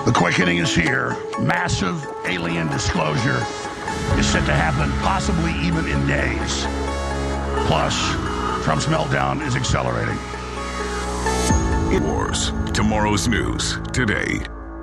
The quickening is here. Massive alien disclosure is set to happen, possibly even in days. Plus, Trump's meltdown is accelerating. Wars. Tomorrow's news today.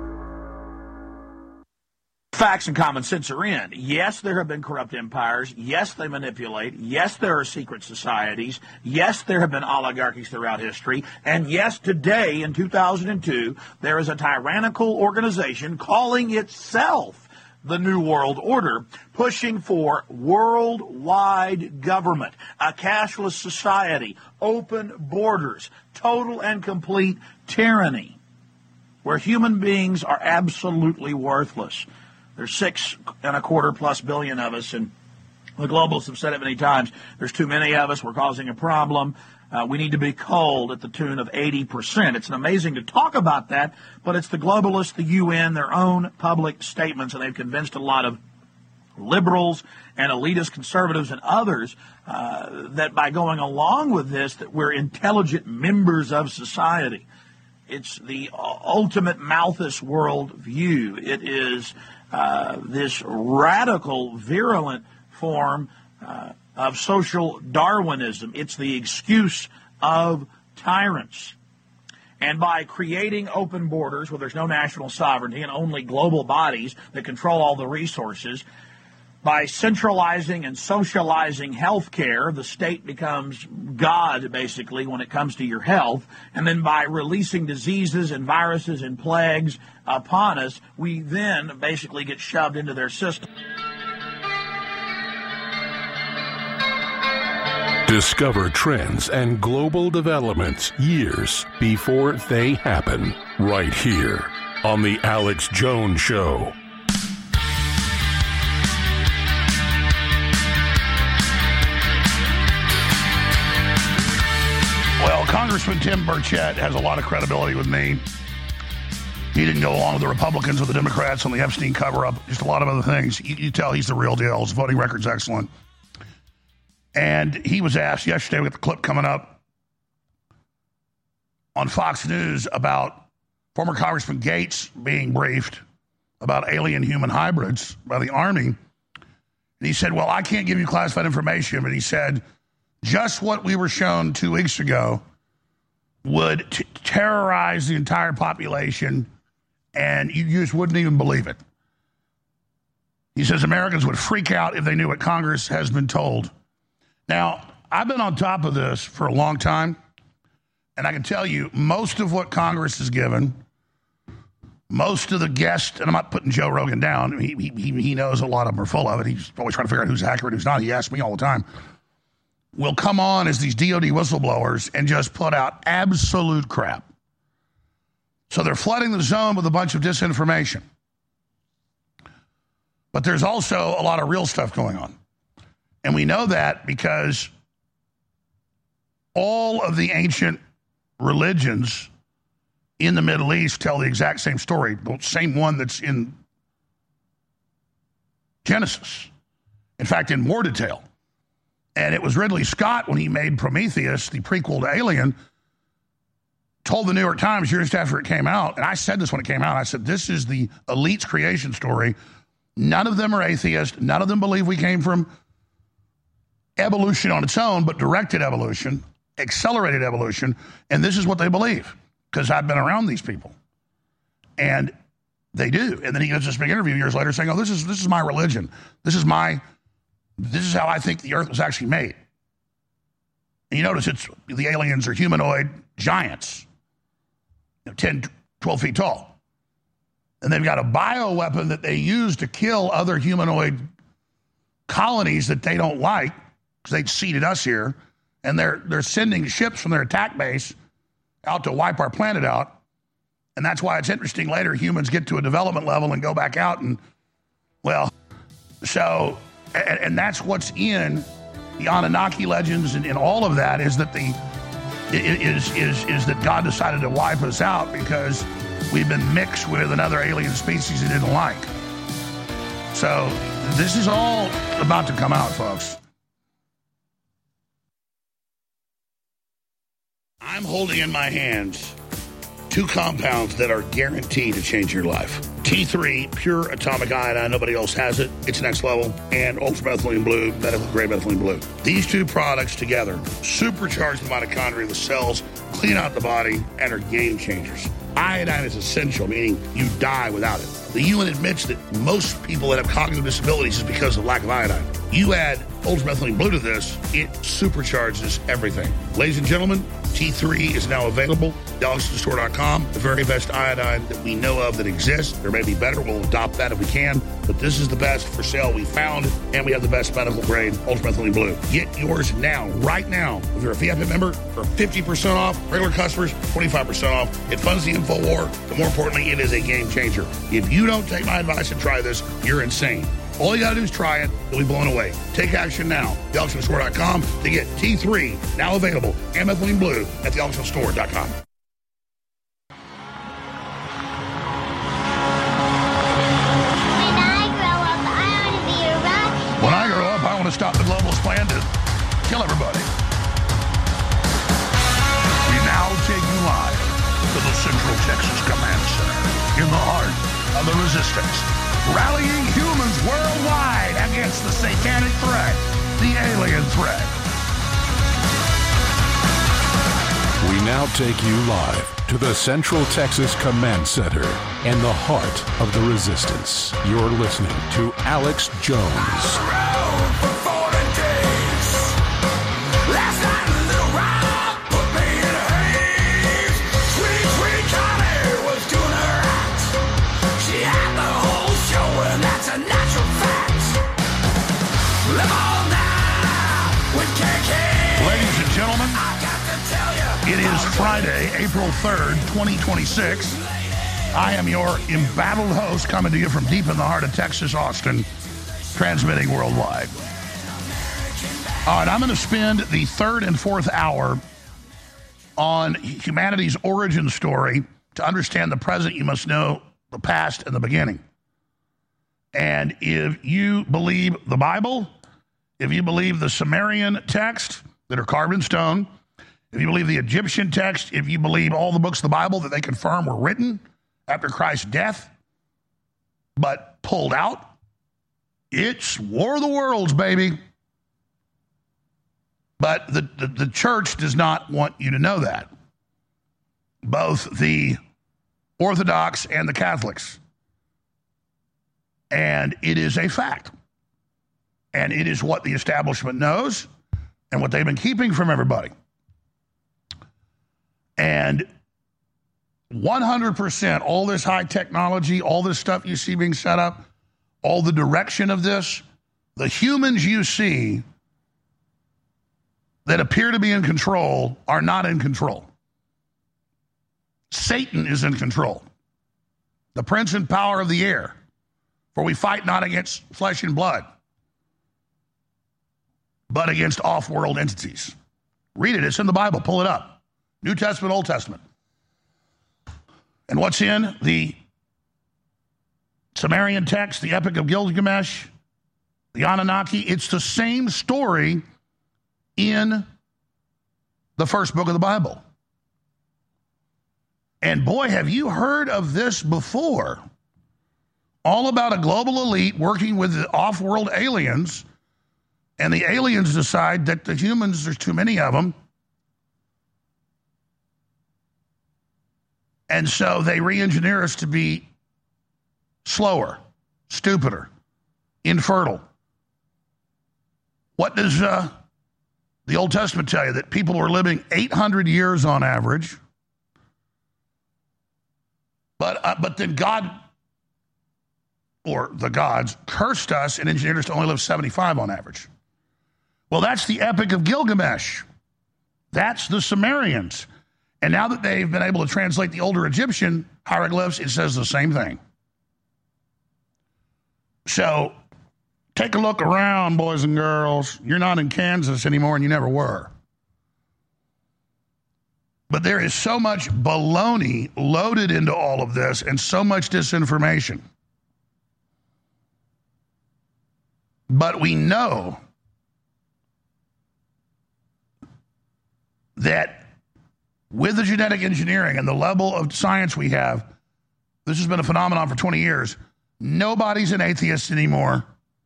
Facts and common sense are in. Yes, there have been corrupt empires. Yes, they manipulate. Yes, there are secret societies. Yes, there have been oligarchies throughout history. And yes, today in 2002, there is a tyrannical organization calling itself the New World Order, pushing for worldwide government, a cashless society, open borders, total and complete tyranny, where human beings are absolutely worthless. There's 6.25+ billion of us, and the globalists have said it many times. There's too many of us. We're causing a problem. We need to be culled at the tune of 80%. It's amazing to talk about that, but it's the globalists, the UN, their own public statements, and they've convinced a lot of liberals and elitist conservatives and others that by going along with this, that we're intelligent members of society. It's the ultimate Malthus world view. It is this radical, virulent form of social Darwinism. It's the excuse of tyrants. And by creating open borders where there's no national sovereignty and only global bodies that control all the resources, by centralizing and socializing health care, the state becomes God, basically, when it comes to your health. And then by releasing diseases and viruses and plagues upon us, we then basically get shoved into their system. Discover trends and global developments years before they happen, right here on The Alex Jones Show. Well, Congressman Tim Burchett has a lot of credibility with me. He didn't go along with the Republicans or the Democrats on the Epstein cover-up, just a lot of other things. You tell he's the real deal. His voting record's excellent. And he was asked yesterday, we got the clip coming up, on Fox News about former Congressman Gates being briefed about alien human hybrids by the Army. And he said, well, I can't give you classified information, but he said, just what we were shown 2 weeks ago would terrorize the entire population, and you just wouldn't even believe it. He says Americans would freak out if they knew what Congress has been told. Now, I've been on top of this for a long time, and I can tell you most of what Congress is given, most of the guests, and I'm not putting Joe Rogan down, he knows a lot of them are full of it. He's always trying to figure out who's accurate, who's not. He asks me all the time. Will come on as these DOD whistleblowers and just put out absolute crap. So they're flooding the zone with a bunch of disinformation. But there's also a lot of real stuff going on. And we know that because all of the ancient religions in the Middle East tell the exact same story, the same one that's in Genesis. In fact, in more detail. And it was Ridley Scott, when he made Prometheus, the prequel to Alien, told the New York Times years after it came out, and I said this when it came out, I said, this is the elite's creation story. None of them are atheists. None of them believe we came from evolution on its own, but directed evolution, accelerated evolution, and this is what they believe, because I've been around these people. And they do. And then he gives this big interview years later saying, oh, this is my religion. This is how I think the earth was actually made. And you notice the aliens are humanoid giants, 10, 12 feet tall. And they've got a bioweapon that they use to kill other humanoid colonies that they don't like, because they'd seeded us here. And they're sending ships from their attack base out to wipe our planet out. And that's why it's interesting later humans get to a development level and go back out and, well, so... And that's what's in the Anunnaki legends and all of that, is that is that God decided to wipe us out because we've been mixed with another alien species he didn't like. So this is all about to come out, folks. I'm holding in my hands 2 compounds that are guaranteed to change your life. T3, pure atomic iodine, nobody else has it. It's next level. And ultramethylene blue, medical grade methylene blue. These 2 products together supercharge the mitochondria, the cells, clean out the body, and are game changers. Iodine is essential, meaning you die without it. The UN admits that most people that have cognitive disabilities is because of lack of iodine. You add ultramethylene blue to this, it supercharges everything. Ladies and gentlemen, T3 is now available. DelixStore.com, the very best iodine that we know of that exists. There may be better. We'll adopt that if we can. But this is the best for sale we found, and we have the best medical grade ultramethylene blue. Get yours now, right now. If you're a VIP member, for 50% off. Regular customers, 25% off. It funds the InfoWar, but more importantly, it is a game changer. If you don't take my advice and try this, you're insane. All you got to do is try it. You'll be blown away. Take action now. TheAuctionStore.com to get T3, now available, and methylene blue at TheAuctionStore.com. When I grow up, I want to stop the globalist plan to kill everybody. We now take you live to the Central Texas Command Center in the heart of the resistance, rallying humans worldwide against the satanic threat, the alien threat. We now take you live to the Central Texas Command Center in the heart of the resistance. You're listening to Alex Jones. Ladies and gentlemen, it is Friday, April 3rd, 2026. I am your embattled host coming to you from deep in the heart of Texas, Austin, transmitting worldwide. All right, I'm going to spend the third and fourth hour on humanity's origin story. To understand the present, you must know the past and the beginning. And if you believe the Bible, if you believe the Sumerian text that are carved in stone, if you believe the Egyptian text, if you believe all the books of the Bible that they confirm were written after Christ's death, but pulled out, it's War of the Worlds, baby. But the church does not want you to know that. Both the Orthodox and the Catholics. And it is a fact. And it is what the establishment knows and what they've been keeping from everybody. And 100%, all this high technology, all this stuff you see being set up, all the direction of this, the humans you see that appear to be in control are not in control. Satan is in control. The prince and power of the air. For we fight not against flesh and blood, but against off-world entities. Read it. It's in the Bible. Pull it up. New Testament, Old Testament. And what's in the Sumerian text, the Epic of Gilgamesh, the Anunnaki? It's the same story in the first book of the Bible. And boy, have you heard of this before. All about a global elite working with the off-world aliens, and the aliens decide that the humans, there's too many of them, and so they re-engineer us to be slower, stupider, infertile. What does the Old Testament tell you? That people were living 800 years on average, but then God, or the gods, cursed us and engineered us to only live 75 on average. Well, that's the Epic of Gilgamesh. That's the Sumerians. And now that they've been able to translate the older Egyptian hieroglyphs, it says the same thing. So take a look around, boys and girls. You're not in Kansas anymore, and you never were. But there is so much baloney loaded into all of this and so much disinformation. But we know that with the genetic engineering and the level of science we have, this has been a phenomenon for 20 years. Nobody's an atheist anymore.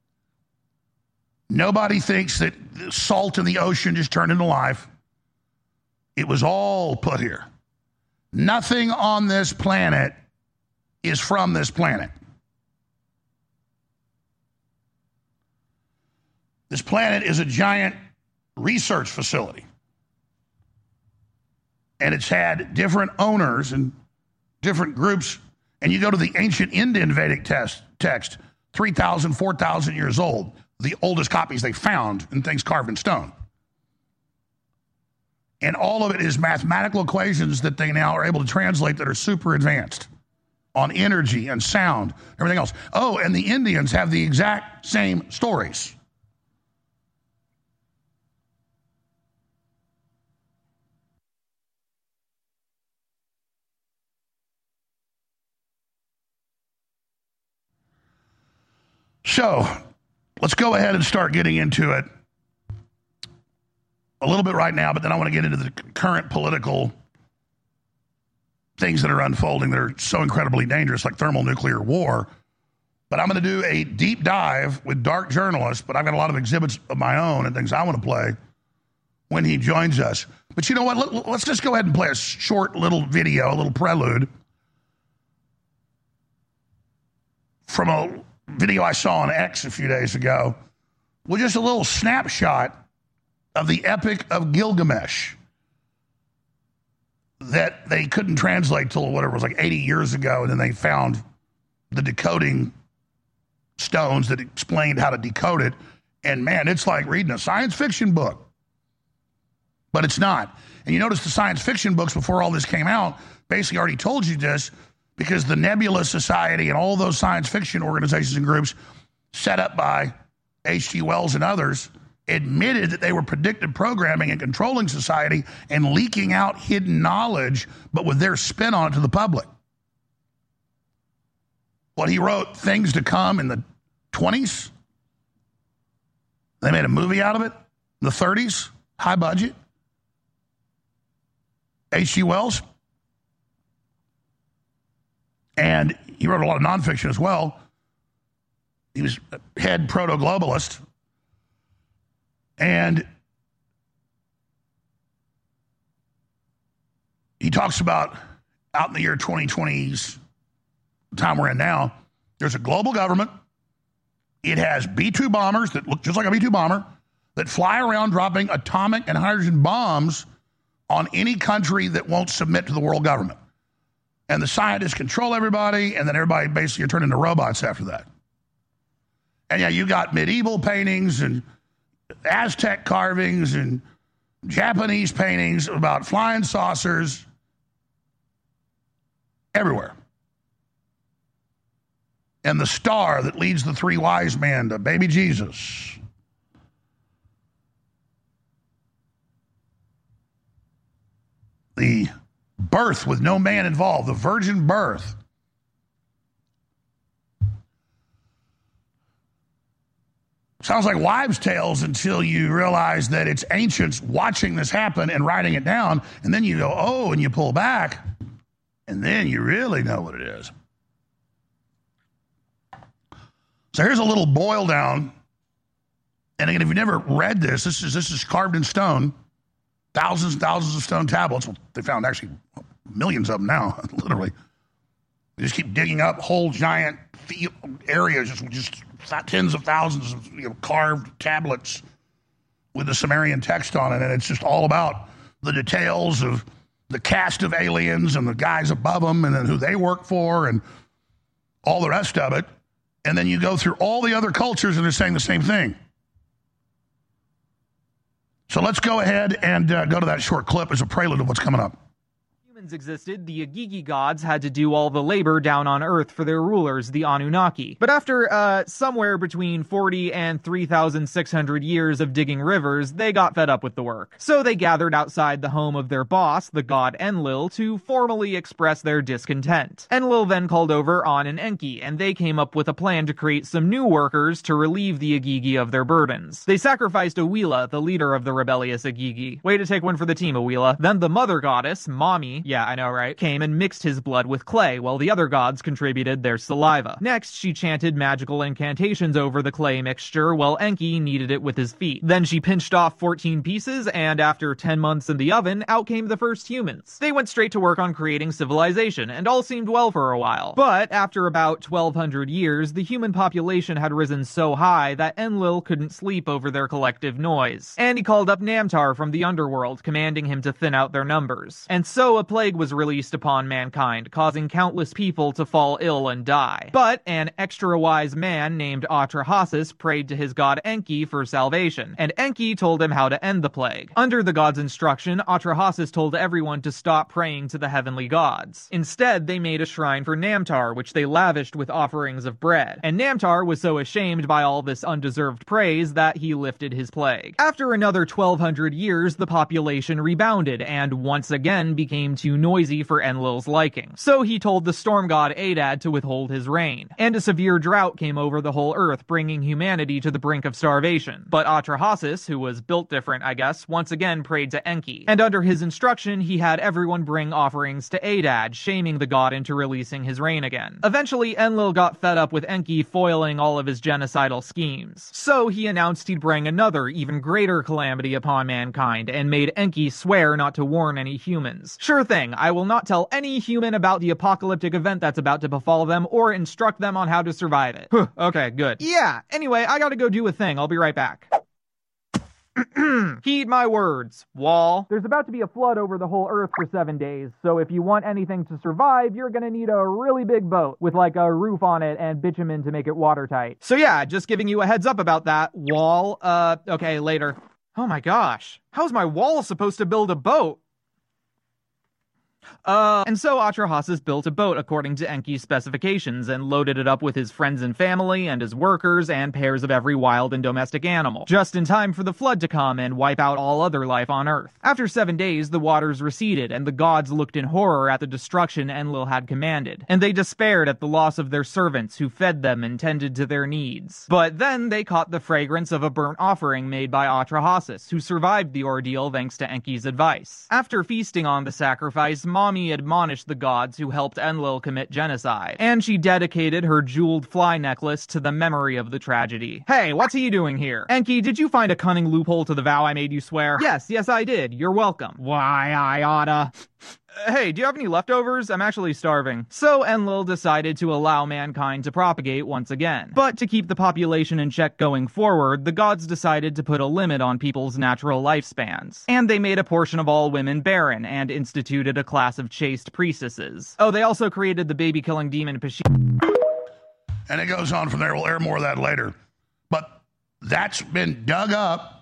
Nobody thinks that salt in the ocean just turned into life. It was all put here. Nothing on this planet is from this planet. This planet is a giant research facility. And it's had different owners and different groups. And you go to the ancient Indian Vedic text, 3,000, 4,000 years old, the oldest copies they found and things carved in stone. And all of it is mathematical equations that they now are able to translate that are super advanced on energy and sound, everything else. Oh, and the Indians have the exact same stories. So, let's go ahead and start getting into it a little bit right now, but then I want to get into the current political things that are unfolding that are so incredibly dangerous, like thermonuclear war. But I'm going to do a deep dive with Dark Journalist, but I've got a lot of exhibits of my own and things I want to play when he joins us. But you know what? Let's just go ahead and play a short little video, a little prelude from a video I saw on X a few days ago with just a little snapshot of the Epic of Gilgamesh that they couldn't translate till whatever it was, like 80 years ago, and then they found the decoding stones that explained how to decode it. And man, it's like reading a science fiction book. But it's not. And you notice the science fiction books before all this came out basically already told you this, because the Nebula Society and all those science fiction organizations and groups set up by H.G. Wells and others admitted that they were predictive programming and controlling society and leaking out hidden knowledge, but with their spin on it to the public. What he wrote, Things to Come, in the 20s. They made a movie out of it. In the 30s, high budget. H.G. Wells. And he wrote a lot of nonfiction as well. He was head proto-globalist. And he talks about out in the year 2020s, the time we're in now, there's a global government. It has B-2 bombers that look just like a B-2 bomber that fly around dropping atomic and hydrogen bombs on any country that won't submit to the world government. And the scientists control everybody, and then everybody basically are turned into robots after that. And yeah, you got medieval paintings and Aztec carvings and Japanese paintings about flying saucers everywhere. And the star that leads the three wise men to baby Jesus. The birth with no man involved, the virgin birth. Sounds like wives' tales until you realize that it's ancients watching this happen and writing it down, and then you go, oh, and you pull back, and then you really know what it is. So here's a little boil down, and again, if you've never read this, this is carved in stone, thousands and thousands of stone tablets. Well, they found actually millions of them now, literally. They just keep digging up whole giant areas, just tens of thousands of carved tablets with the Sumerian text on it, and it's just all about the details of the caste of aliens and the guys above them and then who they work for and all the rest of it. And then you go through all the other cultures and they're saying the same thing. So let's go ahead and go to that short clip as a prelude of what's coming up. humans existed, the Igigi gods had to do all the labor down on Earth for their rulers, the Anunnaki. But after, somewhere between 40 and 3,600 years of digging rivers, they got fed up with the work. So they gathered outside the home of their boss, the god Enlil, to formally express their discontent. Enlil then called over An and Enki, and they came up with a plan to create some new workers to relieve the Igigi of their burdens. They sacrificed Awila, the leader of the rebellious Igigi. Way to take one for the team, Awila. Then the mother goddess, Mami, yeah, I know, right, came and mixed his blood with clay, while the other gods contributed their saliva. Next, she chanted magical incantations over the clay mixture, while Enki kneaded it with his feet. Then she pinched off 14 pieces, and after 10 months in the oven, out came the first humans. They went straight to work on creating civilization, and all seemed well for a while. But after about 1,200 years, the human population had risen so high that Enlil couldn't sleep over their collective noise. And he called up Namtar from the underworld, commanding him to thin out their numbers. And so a plague was released upon mankind, causing countless people to fall ill and die. But an extra-wise man named Atrahasis prayed to his god Enki for salvation, and Enki told him how to end the plague. Under the god's instruction, Atrahasis told everyone to stop praying to the heavenly gods. Instead, they made a shrine for Namtar, which they lavished with offerings of bread. And Namtar was so ashamed by all this undeserved praise that he lifted his plague. After another 1,200 years, the population rebounded, and once again became too noisy for Enlil's liking. So he told the storm god Adad to withhold his rain. And a severe drought came over the whole earth, bringing humanity to the brink of starvation. But Atrahasis, who was built different, I guess, once again prayed to Enki. And under his instruction, he had everyone bring offerings to Adad, shaming the god into releasing his rain again. Eventually, Enlil got fed up with Enki foiling all of his genocidal schemes. So he announced he'd bring another, even greater calamity upon mankind, and made Enki swear not to warn any humans. Sure thing, I will not tell any human about the apocalyptic event that's about to befall them, or instruct them on how to survive it. Okay, good. Yeah, anyway, I gotta go do a thing. I'll be right back. Heed my words, Wall. There's about to be a flood over the whole earth for 7 days, so if you want anything to survive, you're gonna need a really big boat with like a roof on it and bitumen to make it watertight. So yeah, just giving you a heads up about that, Wall. Okay, later. Oh my gosh, how's my wall supposed to build a boat? And so Atrahasis built a boat according to Enki's specifications and loaded it up with his friends and family and his workers and pairs of every wild and domestic animal, just in time for the flood to come and wipe out all other life on Earth. After 7 days, the waters receded, and the gods looked in horror at the destruction Enlil had commanded, and they despaired at the loss of their servants who fed them and tended to their needs. But then they caught the fragrance of a burnt offering made by Atrahasis, who survived the ordeal thanks to Enki's advice. After feasting on the sacrifice, Mami admonished the gods who helped Enlil commit genocide, and she dedicated her jeweled fly necklace to the memory of the tragedy. Hey, what's he doing here? Enki, did you find a cunning loophole to the vow I made you swear? Yes, I did. You're welcome. Why, I oughta... Hey, do you have any leftovers? I'm actually starving. So Enlil decided to allow mankind to propagate once again. But to keep the population in check going forward, the gods decided to put a limit on people's natural lifespans. And they made a portion of all women barren, and instituted a class of chaste priestesses. Oh, they also created the baby-killing demon Pashit. And it goes on from there. We'll air more of that later. But that's been dug up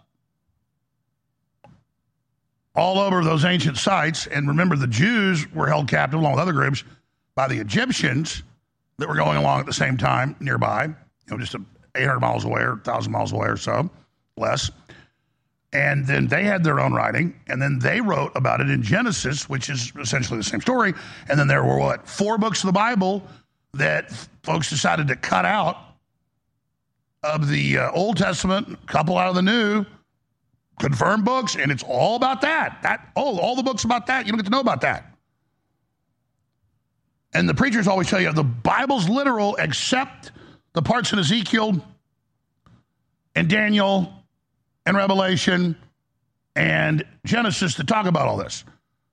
all over those ancient sites. And remember, the Jews were held captive along with other groups by the Egyptians that were going along at the same time nearby, just 800 miles away or 1,000 miles away or so, less. And then they had their own writing, and then they wrote about it in Genesis, which is essentially the same story. And then there were, 4 books of the Bible that folks decided to cut out of the Old Testament, a couple out of the New, confirmed books, and it's all about that. All the books about that. You don't get to know about that. And the preachers always tell you the Bible's literal except the parts in Ezekiel and Daniel and Revelation and Genesis that talk about all this.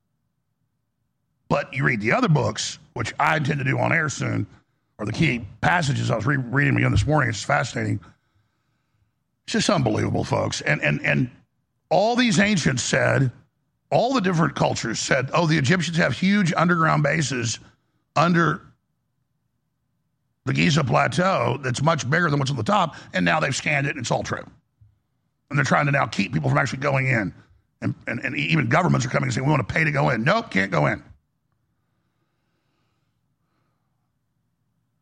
But you read the other books, which I intend to do on air soon, or the key passages. I was reading them again this morning. It's fascinating. It's just unbelievable, folks. And all these ancients said, all the different cultures said, the Egyptians have huge underground bases under the Giza Plateau that's much bigger than what's on the top, and now they've scanned it, and it's all true. And they're trying to now keep people from actually going in. And even governments are coming and saying, we want to pay to go in. Nope, can't go in.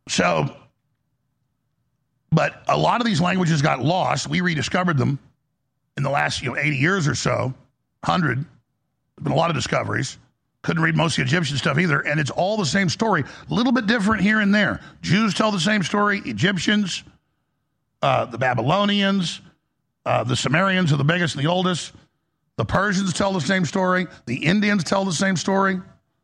So, but a lot of these languages got lost. We rediscovered them in the last 80 years or so, 100. There's been a lot of discoveries. Couldn't read most of the Egyptian stuff either, and it's all the same story. A little bit different here and there. Jews tell the same story. Egyptians, the Babylonians, the Sumerians are the biggest and the oldest. The Persians tell the same story. The Indians tell the same story.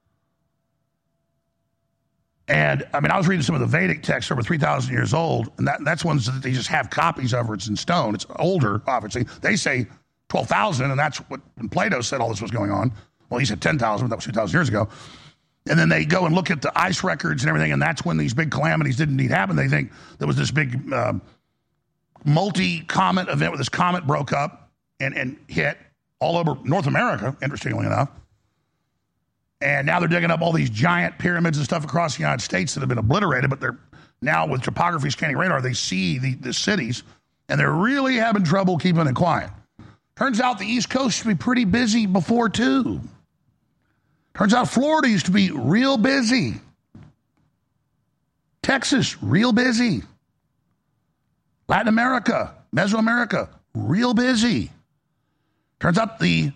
And, I mean, I was reading some of the Vedic texts over 3,000 years old, and that's ones that they just have copies of, or it's in stone. It's older, obviously. They say 12,000, and that's what when Plato said all this was going on. Well, he said 10,000, but that was 2,000 years ago. And then they go and look at the ice records and everything, and that's when these big calamities didn't indeed happen. They think there was this big multi-comet event where this comet broke up and hit all over North America, interestingly enough. And now they're digging up all these giant pyramids and stuff across the United States that have been obliterated, but they're now with topography scanning radar, they see the cities, and they're really having trouble keeping it quiet. Turns out the East Coast used to be pretty busy before, too. Turns out Florida used to be real busy. Texas, real busy. Latin America, Mesoamerica, real busy. Turns out the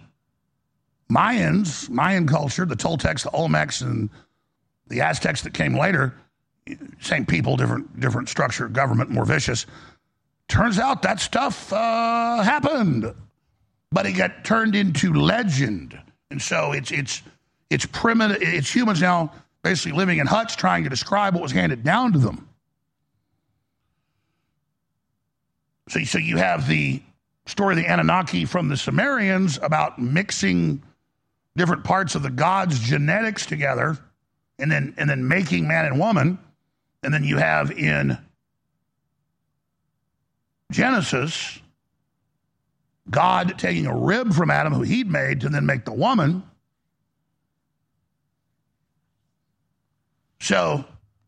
Mayan culture, the Toltecs, the Olmecs, and the Aztecs that came later, same people, different structure, government, more vicious. Turns out that stuff happened, but it got turned into legend. And so it's primitive. It's humans now basically living in huts trying to describe what was handed down to them. So you have the story of the Anunnaki from the Sumerians about mixing different parts of the gods' genetics together and then making man and woman. And then you have in Genesis, God taking a rib from Adam who he'd made to then make the woman. So,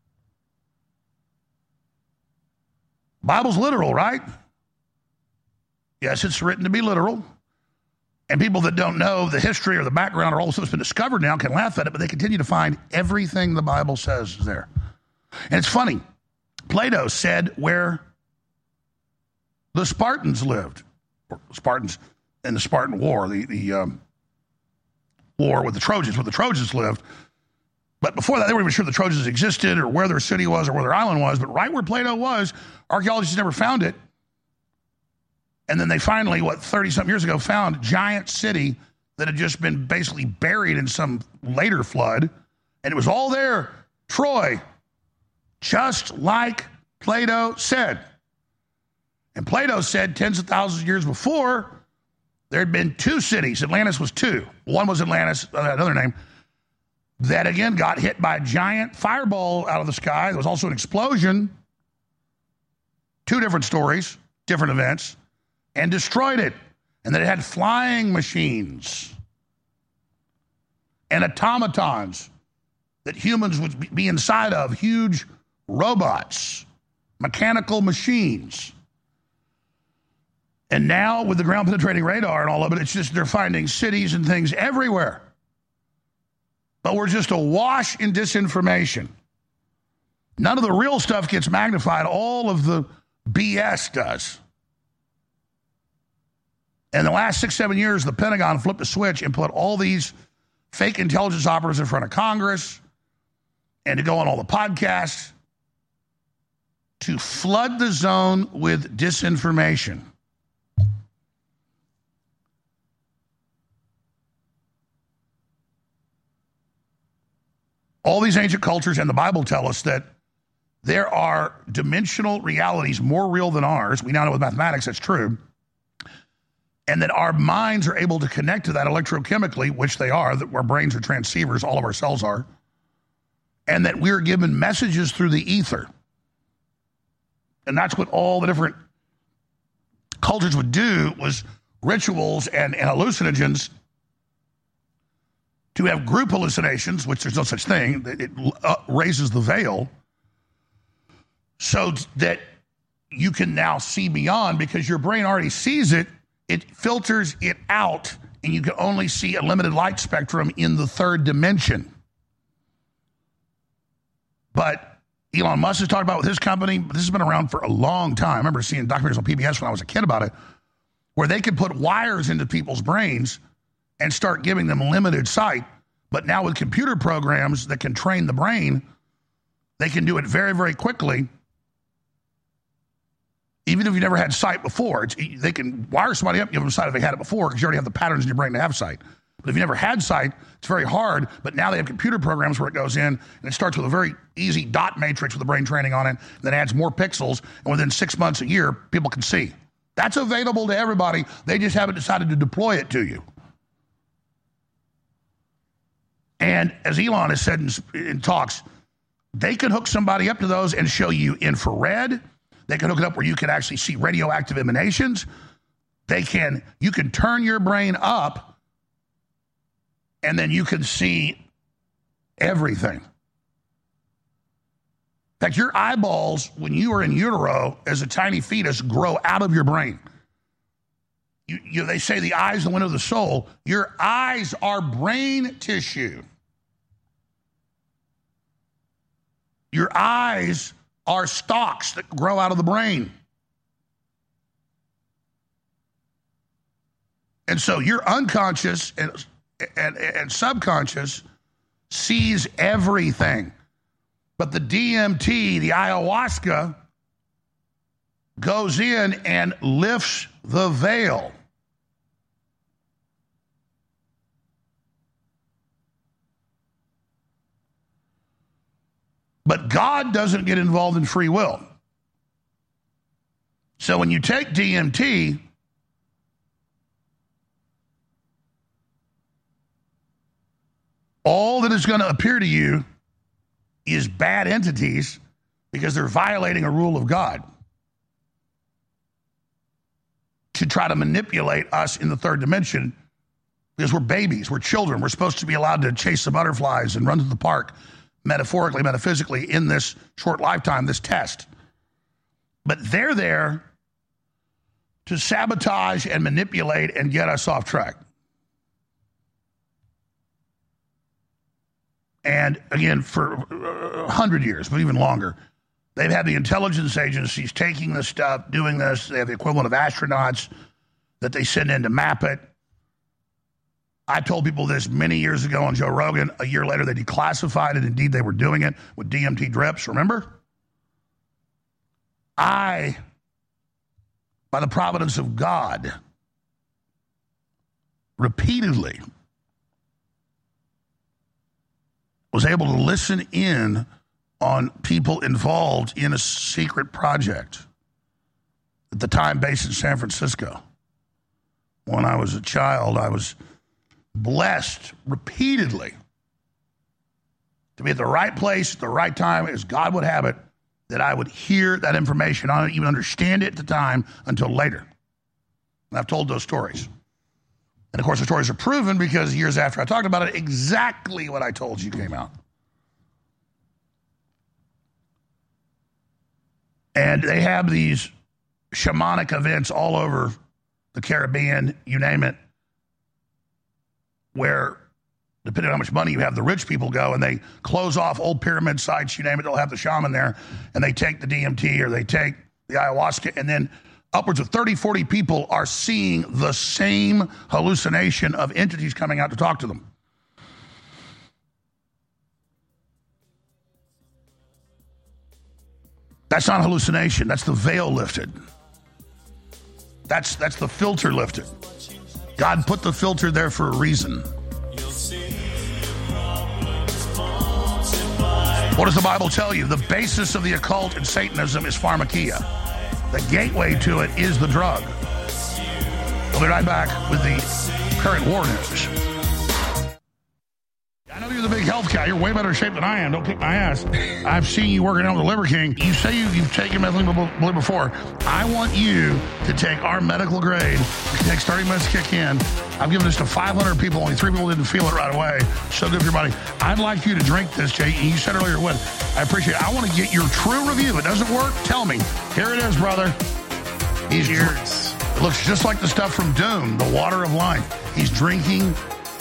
Bible's literal, right? Yes, it's written to be literal. And people that don't know the history or the background or all the stuff that's been discovered now can laugh at it, but they continue to find everything the Bible says is there. And it's funny. Plato said where the Spartans lived. Or Spartans in the Spartan War, the war with the Trojans, where the Trojans lived. But before that, they weren't even sure the Trojans existed or where their city was or where their island was. But right where Plato was, archaeologists never found it. And then they finally, 30-something years ago, found a giant city that had just been basically buried in some later flood. And it was all there, Troy, just like Plato said. And Plato said tens of thousands of years before, there had been two cities. Atlantis was two. One was Atlantis, another name, that again got hit by a giant fireball out of the sky. There was also an explosion. Two different stories, different events, and destroyed it. And that it had flying machines and automatons that humans would be inside of, huge robots, mechanical machines. And now with the ground-penetrating radar and all of it, it's just they're finding cities and things everywhere. But we're just awash in disinformation. None of the real stuff gets magnified. All of the BS does. In the last 6-7 years, the Pentagon flipped a switch and put all these fake intelligence operatives in front of Congress and to go on all the podcasts to flood the zone with disinformation. All these ancient cultures and the Bible tell us that there are dimensional realities more real than ours. We now know with mathematics that's true. And that our minds are able to connect to that electrochemically, which they are, that our brains are transceivers, all of our cells are. And that we're given messages through the ether. And that's what all the different cultures would do, was rituals and hallucinogens to have group hallucinations, which there's no such thing. It raises the veil so that you can now see beyond, because your brain already sees it. It filters it out, and you can only see a limited light spectrum in the third dimension. But Elon Musk has talked about with his company. This has been around for a long time. I remember seeing documentaries on PBS when I was a kid about it, where they could put wires into people's brains and start giving them limited sight. But now with computer programs that can train the brain, they can do it very, very quickly. Even if you never had sight before, they can wire somebody up, give them sight if they had it before, because you already have the patterns in your brain to have sight. But if you never had sight, it's very hard. But now they have computer programs where it goes in, and it starts with a very easy dot matrix with the brain training on it, and then adds more pixels, and within 6 months, a year, people can see. That's available to everybody. They just haven't decided to deploy it to you. And as Elon has said in talks, they can hook somebody up to those and show you infrared. They can hook it up where you can actually see radioactive emanations. You can turn your brain up, and then you can see everything. In fact, your eyeballs, when you are in utero as a tiny fetus, grow out of your brain. They say the eye is the window of the soul. Your eyes are brain tissue. Your eyes are stalks that grow out of the brain. And so your unconscious and subconscious sees everything. But the DMT, the ayahuasca, goes in and lifts the veil. But God doesn't get involved in free will. So when you take DMT, all that is going to appear to you is bad entities because they're violating a rule of God to try to manipulate us in the third dimension because we're babies, we're children. We're supposed to be allowed to chase the butterflies and run to the park, metaphorically, metaphysically, in this short lifetime, this test. But they're there to sabotage and manipulate and get us off track. And again, for 100 years, but even longer, they've had the intelligence agencies taking this stuff, doing this. They have the equivalent of astronauts that they send in to map it. I told people this many years ago on Joe Rogan. A year later, they declassified it. Indeed, they were doing it with DMT drips, remember? I, by the providence of God, repeatedly was able to listen in on people involved in a secret project, at the time based in San Francisco. When I was a child, I was blessed repeatedly to be at the right place at the right time as God would have it, that I would hear that information. I didn't even understand it at the time until later. And I've told those stories. And, of course, the stories are proven because years after I talked about it, exactly what I told you came out. And they have these shamanic events all over the Caribbean, you name it, where, depending on how much money you have, the rich people go and they close off old pyramid sites, you name it, they'll have the shaman there, and they take the DMT or they take the ayahuasca, and then upwards of 30, 40 people are seeing the same hallucination of entities coming out to talk to them. That's not hallucination. That's the veil lifted. That's the filter lifted. God put the filter there for a reason. What does the Bible tell you? The basis of the occult and Satanism is pharmakia. The gateway to it is the drug. We'll be right back with the current war news. I know you're the big health guy. You're way better shape than I am. Don't kick my ass. I've seen you working out with the Liver King. You say you've taken methylene before. I want you to take our medical grade. It takes 30 minutes to kick in. I've given this to 500 people. Only 3 people didn't feel it right away. So good for your body. I'd like you to drink this, Jay. You said earlier it would. I appreciate it. I want to get your true review. If it doesn't work, tell me. Here it is, brother. Cheers. It looks just like the stuff from Dune, the water of life. He's drinking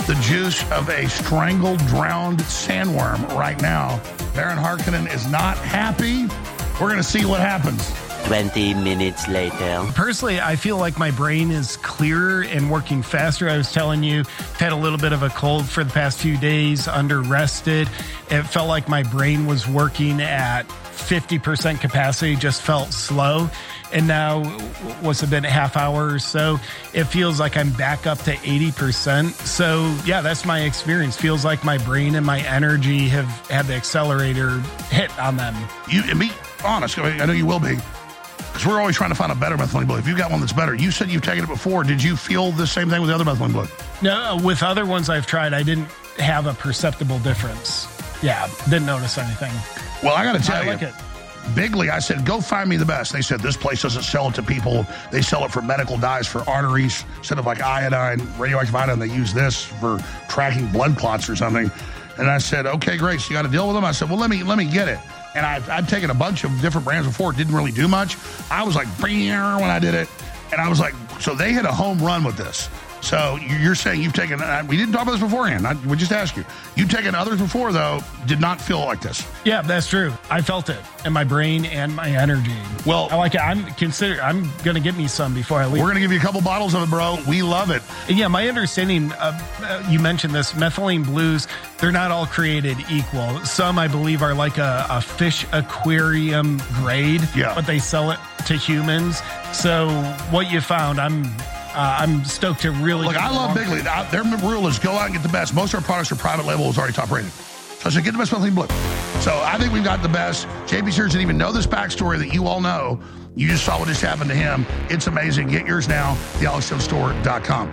the juice of a strangled, drowned sandworm right now. Baron Harkonnen is not happy. We're going to see what happens. 20 minutes later. Personally, I feel like my brain is clearer and working faster. I was telling you, I've had a little bit of a cold for the past few days, under-rested. It felt like my brain was working at 50% capacity, just felt slow. And now, what's it been, a half hour or so? It feels like I'm back up to 80%. So, yeah, that's my experience. Feels like my brain and my energy have had the accelerator hit on them. You and be honest, I know you will be, because we're always trying to find a better methylene blue. If you've got one that's better, you said you've taken it before. Did you feel the same thing with the other methylene blue? No, with other ones I've tried, I didn't have a perceptible difference. Yeah, didn't notice anything. Well, I got to tell you. I like it. Bigly, I said, go find me the best. They said, this place doesn't sell it to people. They sell it for medical dyes for arteries. Instead of like iodine, radioactive iodine, they use this for tracking blood clots or something. And I said, okay, great. So you got to deal with them? I said, well, let me get it. And I've taken a bunch of different brands before. It didn't really do much. I was like, when I did it. And I was like, so they hit a home run with this. So you're saying you've taken, we didn't talk about this beforehand. We just asked you. You've taken others before, though, did not feel like this. Yeah, that's true. I felt it in my brain and my energy. Well, I like it. I'm going to get me some before I leave. We're going to give you a couple bottles of it, bro. We love it. Yeah, my understanding, you mentioned this, methylene blues, they're not all created equal. Some, I believe, are like a fish aquarium grade, but they sell it to humans. So what you found, I'm stoked to really... Look, I love Bigly. Their rule is go out and get the best. Most of our products are private label. It's already top rated. So I said, get the best methylene blue. So I think we've got the best. JP Sears didn't even know this backstory that you all know. You just saw what just happened to him. It's amazing. Get yours now, thealexjonesstore.com.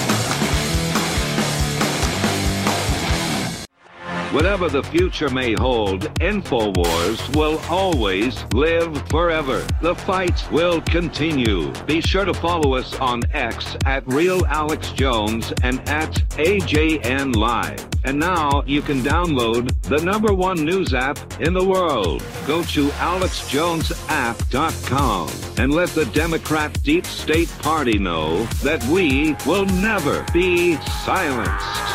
Whatever the future may hold, InfoWars will always live forever. The fight will continue. Be sure to follow us on X at Real Alex Jones and at AJN Live. And now you can download the #1 news app in the world. Go to AlexJonesApp.com and let the Democrat Deep State Party know that we will never be silenced.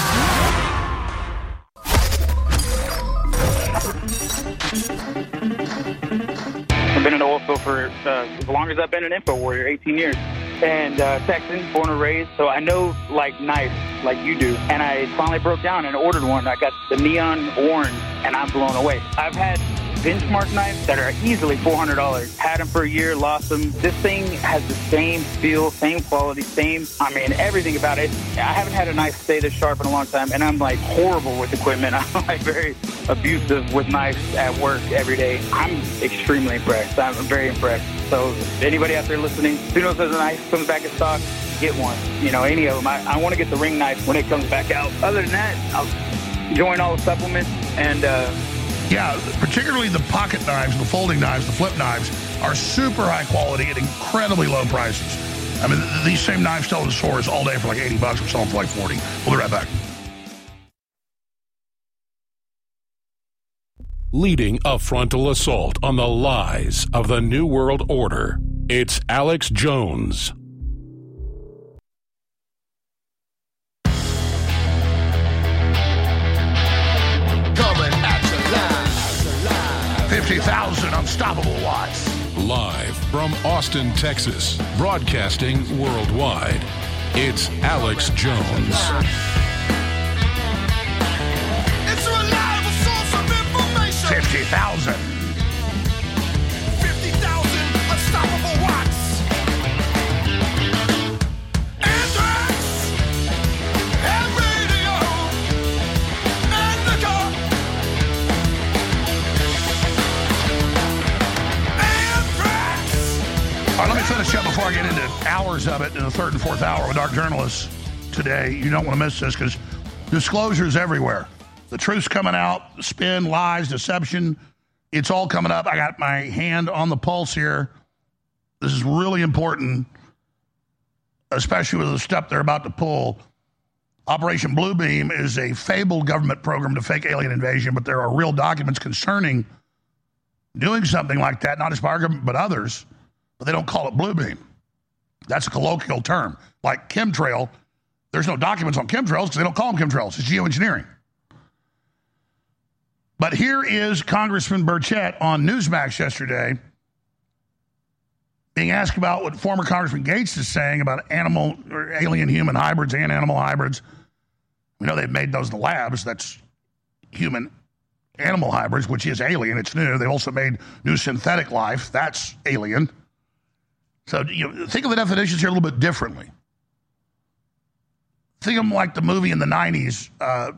I've been in the oil field for as long as I've been an info warrior, 18 years. And Texan, born and raised, so I know like knives like you do. And I finally broke down and ordered one. I got the neon orange, and I'm blown away. I've had benchmark knives that are easily $400. Had them for a year, lost them. This thing has the same feel, same quality, everything about it. I haven't had a knife stay this sharp in a long time, and I'm like horrible with equipment. I'm like very abusive with knives at work every day. I'm extremely impressed. I'm very impressed. So anybody out there listening, who knows if a knife comes back in stock, get one. Any of them. I want to get the ring knife when it comes back out. Other than that, I'll join all the supplements and... Yeah, particularly the pocket knives, the folding knives, the flip knives are super high quality at incredibly low prices. I mean, these same knives sell in stores all day for like $80. We're selling for like $40. We'll be right back. Leading a frontal assault on the lies of the New World Order, it's Alex Jones. Coming at you live. 50,000 unstoppable watts. Live from Austin, Texas, broadcasting worldwide, it's Alex Jones. It's a reliable source of information. 50,000. 50,000 unstoppable watts. Anthrax and radio and liquor. Anthrax. All right, let me finish up before I get into hours of it in the third and fourth hour with Dark Journalists today. You don't want to miss this because disclosure's everywhere. The truth's coming out, spin, lies, deception. It's all coming up. I got my hand on the pulse here. This is really important, especially with the step they're about to pull. Operation Bluebeam is a fabled government program to fake alien invasion, but there are real documents concerning doing something like that, not just by our government, but others, but they don't call it Bluebeam. That's a colloquial term. Like chemtrail There's no documents on chemtrails because they don't call them chemtrails. It's geoengineering. But here is Congressman Burchett on Newsmax yesterday being asked about what former Congressman Gates is saying about animal or alien-human hybrids and animal hybrids. We know they've made those in the labs. That's human-animal hybrids, which is alien. It's new. They've also made new synthetic life. That's alien. So think of the definitions here a little bit differently. Think of them like the movie in the 90s,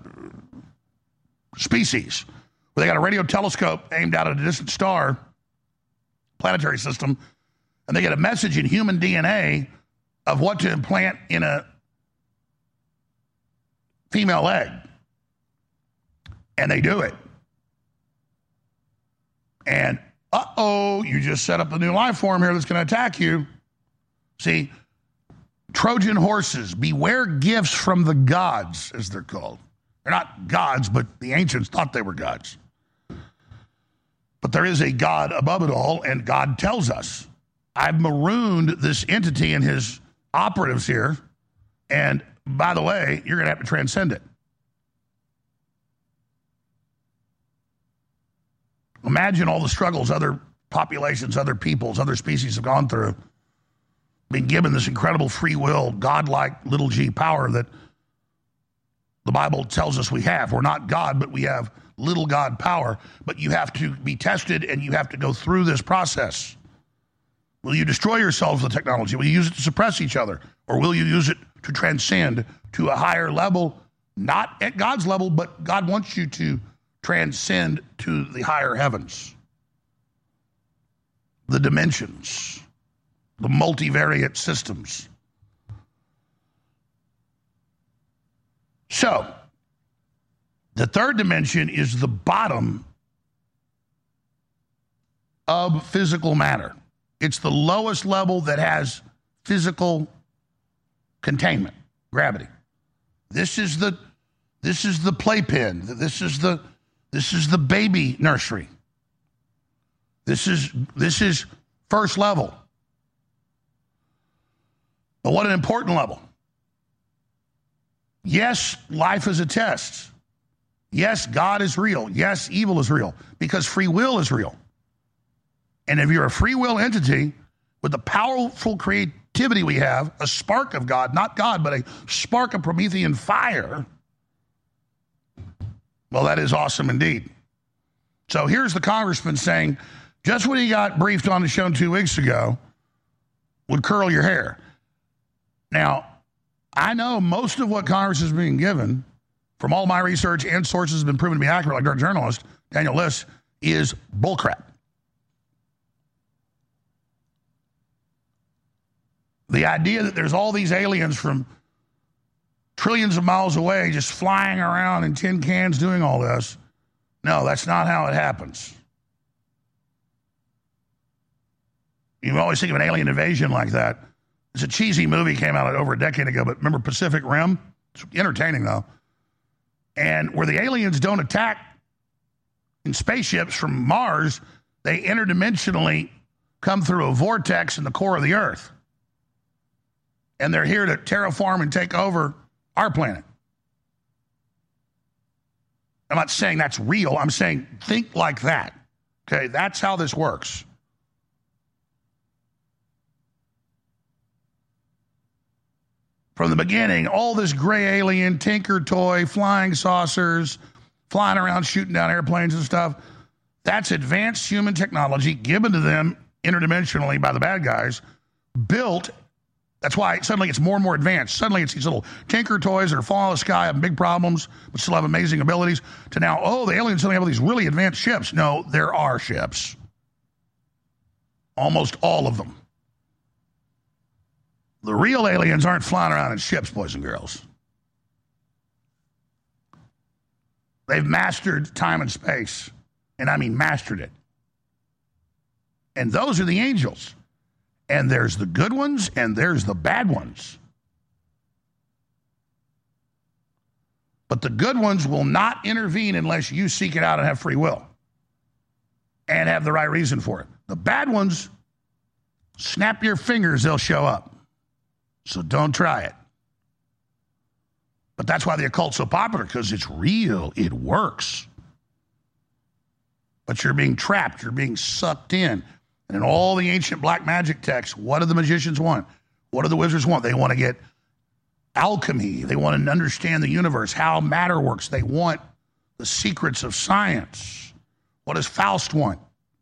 Species, where they got a radio telescope aimed out at a distant star, planetary system, and they get a message in human DNA of what to implant in a female egg. And they do it. And, you just set up a new life form here that's going to attack you. See, Trojan horses, beware gifts from the gods, as they're called. They're not gods, but the ancients thought they were gods. But there is a God above it all, and God tells us. I've marooned this entity and his operatives here, and by the way, you're going to have to transcend it. Imagine all the struggles other populations, other peoples, other species have gone through, being given this incredible free will, godlike little g power that the Bible tells us we have. We're not God, but we have little God power. But you have to be tested and you have to go through this process. Will you destroy yourselves with the technology? Will you use it to suppress each other? Or will you use it to transcend to a higher level, not at God's level, but God wants you to transcend to the higher heavens, the dimensions, the multivariate systems. So, the third dimension is the bottom of physical matter. It's the lowest level that has physical containment, gravity. This is the playpen. This is the baby nursery. This is first level. But what an important level. Yes, life is a test. Yes, God is real. Yes, evil is real because free will is real. And if you're a free will entity with the powerful creativity we have, a spark of God, not God, but a spark of Promethean fire, well, that is awesome indeed. So here's the congressman saying, just when he got briefed on the show 2 weeks ago, would curl your hair. Now, I know most of what Congress is being given, from all my research and sources have been proven to be accurate, like our journalist, Daniel Liss, is bullcrap. The idea that there's all these aliens from trillions of miles away just flying around in tin cans doing all this, no, that's not how it happens. You always think of an alien invasion like that. It's a cheesy movie, came out over a decade ago, but remember Pacific Rim? It's entertaining, though. And where the aliens don't attack in spaceships from Mars, they interdimensionally come through a vortex in the core of the Earth. And they're here to terraform and take over our planet. I'm not saying that's real. I'm saying think like that. Okay, that's how this works. From the beginning, all this gray alien, tinker toy, flying saucers, flying around shooting down airplanes and stuff, that's advanced human technology given to them interdimensionally by the bad guys, built. That's why suddenly it's more and more advanced. Suddenly it's these little tinker toys that are falling out of the sky, having big problems, but still have amazing abilities, to now, the aliens suddenly have all these really advanced ships. No, there are ships. Almost all of them. The real aliens aren't flying around in ships, boys and girls. They've mastered time and space, and I mean mastered it. And those are the angels. And there's the good ones, and there's the bad ones. But the good ones will not intervene unless you seek it out and have free will and have the right reason for it. The bad ones, snap your fingers, they'll show up. So don't try it. But that's why the occult's so popular, because it's real. It works. But you're being trapped. You're being sucked in. And in all the ancient black magic texts, what do the magicians want? What do the wizards want? They want to get alchemy. They want to understand the universe, how matter works. They want the secrets of science. What does Faust want?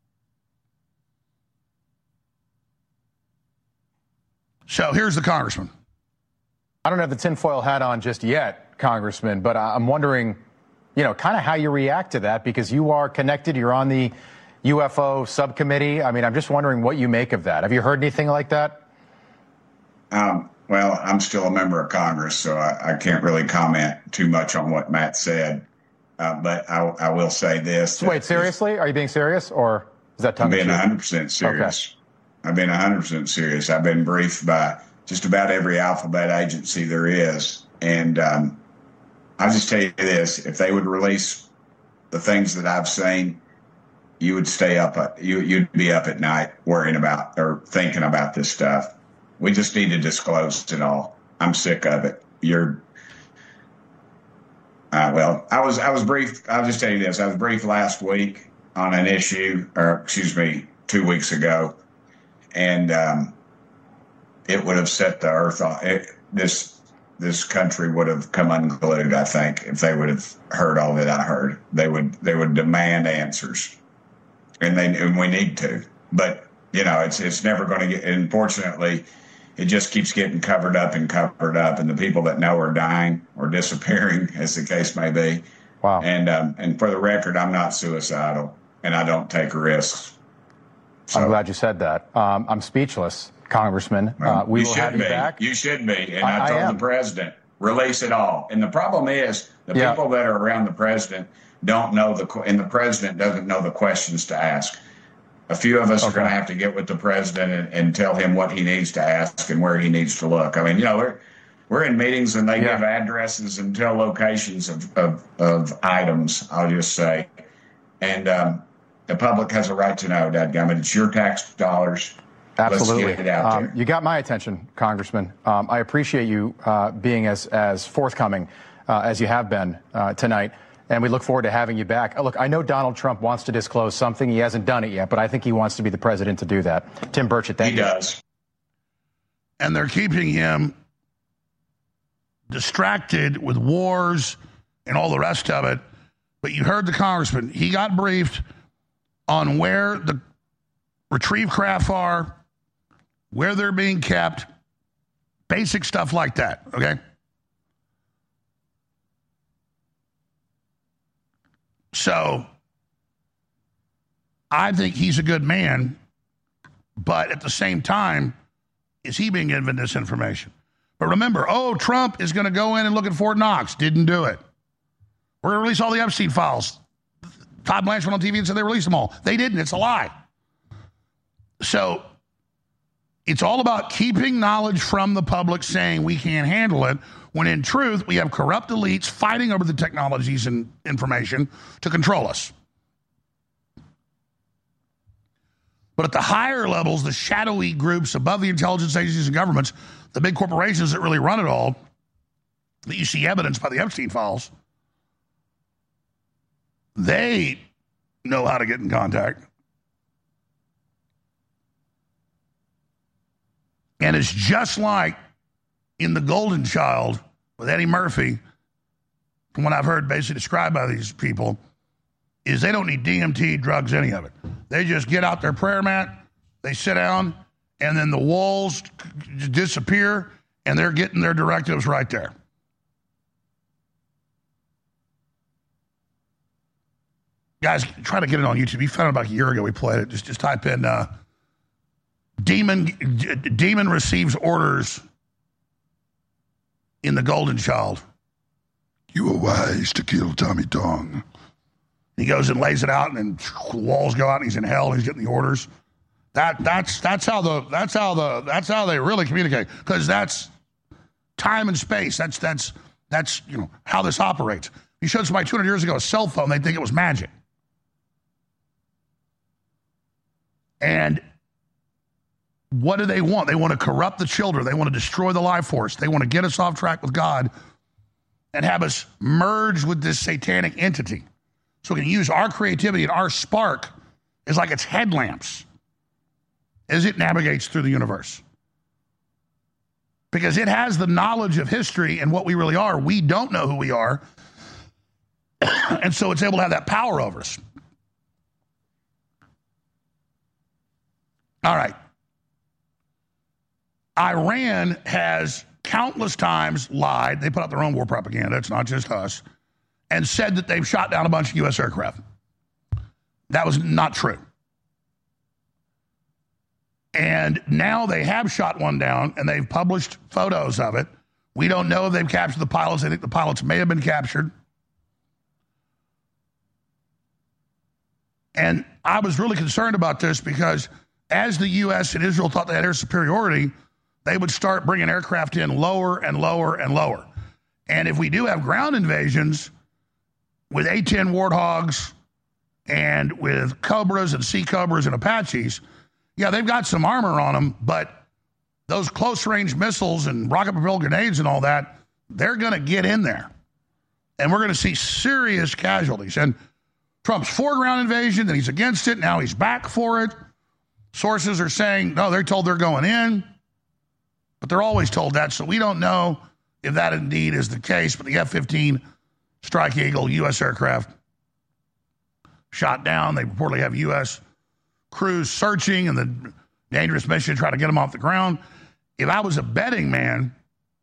So here's the congressman. I don't have the tinfoil hat on just yet, Congressman, but I'm wondering, kind of how you react to that, because you are connected. You're on the UFO subcommittee. I mean, I'm just wondering what you make of that. Have you heard anything like that? Well, I'm still a member of Congress, so I can't really comment too much on what Matt said. But I will say this. Wait, seriously? Are you being serious, or is that tongue in cheek? I'm being 100% serious. Okay. I've been 100% serious. I've been briefed by just about every alphabet agency there is. And I'll just tell you this. If they would release the things that I've seen, you would stay up. You'd be up at night worrying about or thinking about this stuff. We just need to disclose it all. I'm sick of it. Well, I was briefed. I'll just tell you this. I was briefed last week on an issue, 2 weeks ago. And it would have set the earth off. This country would have come unglued, I think, if they would have heard all that I heard. They would demand answers, and we need to. But it's never going to get. Unfortunately, it just keeps getting covered up, and the people that know are dying or disappearing, as the case may be. Wow. And for the record, I'm not suicidal, and I don't take risks. So, I'm glad you said that. I'm speechless, Congressman. We will have you back. You should be. And I told the president, release it all. And the problem is the people that are around the president don't know and the president doesn't know the questions to ask. A few of us are going to have to get with the president and tell him what he needs to ask and where he needs to look. I mean, we're in meetings and they give addresses and tell locations of items, I'll just say. And, the public has a right to know, dadgummit. It's your tax dollars. Absolutely. Let's get it out there. You got my attention, Congressman. I appreciate you being as forthcoming as you have been tonight, and we look forward to having you back. Look, I know Donald Trump wants to disclose something. He hasn't done it yet, but I think he wants to be the president to do that. Tim Burchett, thank you. He does. And they're keeping him distracted with wars and all the rest of it. But you heard the congressman. He got briefed on where the retrieved craft are, where they're being kept, basic stuff like that, okay? So I think he's a good man, but at the same time, is he being given this information? But remember, Trump is going to go in and look at Fort Knox. Didn't do it. We're going to release all the Epstein files. Todd Blanche went on TV and said they released them all. They didn't. It's a lie. So it's all about keeping knowledge from the public, saying we can't handle it, when in truth we have corrupt elites fighting over the technologies and information to control us. But at the higher levels, the shadowy groups above the intelligence agencies and governments, the big corporations that really run it all, that you see evidenced by the Epstein files, they know how to get in contact. And it's just like in The Golden Child with Eddie Murphy, from what I've heard basically described by these people, is they don't need DMT, drugs, any of it. They just get out their prayer mat, they sit down, and then the walls disappear, and they're getting their directives right there. Guys, try to get it on YouTube. We found it about a year ago. We played it. Just type in Demon receives orders in The Golden Child. You are wise to kill Tommy Tong. He goes and lays it out, and then the walls go out, and he's in hell, and he's getting the orders. That's how they really communicate, because that's time and space. That's how this operates. You showed somebody 200 years ago a cell phone, they'd think it was magic. And what do they want? They want to corrupt the children. They want to destroy the life force. They want to get us off track with God. and have us merge with this satanic entity so we can use our creativity and our spark as like its headlamps as it navigates through the universe. Because it has the knowledge of history and what we really are. We don't know who we are. And so it's able to have that power over us. All right. Iran has countless times lied. They put out their own war propaganda. It's not just us. And said that they've shot down a bunch of U.S. aircraft. That was not true. And now they have shot one down, and they've published photos of it. We don't know if they've captured the pilots. I think the pilots may have been captured. And I was really concerned about this because as the U.S. and Israel thought they had air superiority, they would start bringing aircraft in lower and lower and lower. And if we do have ground invasions with A-10 Warthogs and with Cobras and Sea Cobras and Apaches, yeah, they've got some armor on them, but those close-range missiles and rocket-propelled grenades and all that, they're going to get in there. And we're going to see serious casualties. And Trump's for ground invasion, then he's against it. Now he's back for it. Sources are saying, no, they're told they're going in. But they're always told that, so we don't know if that indeed is the case. But the F-15 Strike Eagle U.S. aircraft shot down. They reportedly have U.S. crews searching and the dangerous mission to try to get them off the ground. If I was a betting man,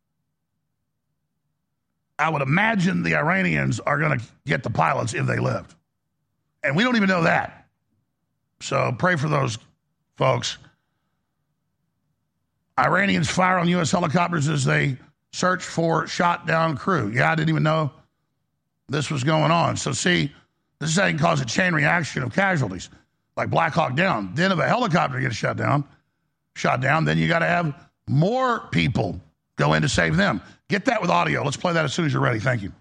I would imagine the Iranians are going to get the pilots if they lived. And we don't even know that. So pray for those folks. Iranians fire on U.S. helicopters as they search for shot down crew. Yeah, I didn't even know this was going on. So see, this is how you can cause a chain reaction of casualties, like Black Hawk Down. Then if a helicopter gets shot down, then you got to have more people go in to save them. Get that with audio. Let's play that as soon as you're ready. Thank you.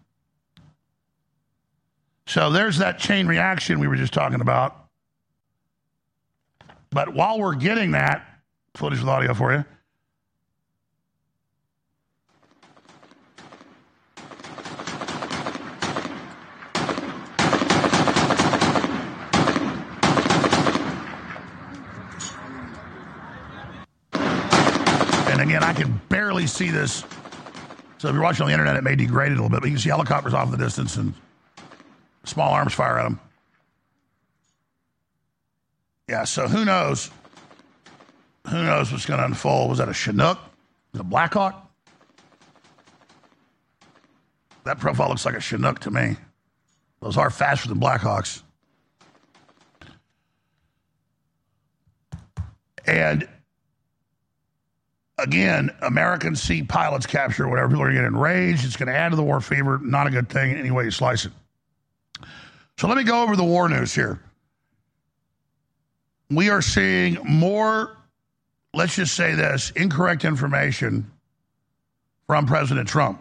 So there's that chain reaction we were just talking about. But while we're getting that footage with audio for you, and again, I can barely see this. So if you're watching on the internet, it may degrade it a little bit, but you can see helicopters off in the distance and small arms fire at them. Yeah, so who knows? Who knows what's going to unfold? Was that a Chinook? Was it a Black Hawk? That profile looks like a Chinook to me. Those are faster than Black Hawks. And again, Americans see pilots capture whatever. People are getting enraged. It's going to add to the war fever. Not a good thing any way you slice it. So let me go over the war news here. We are seeing more, let's just say this, incorrect information from President Trump.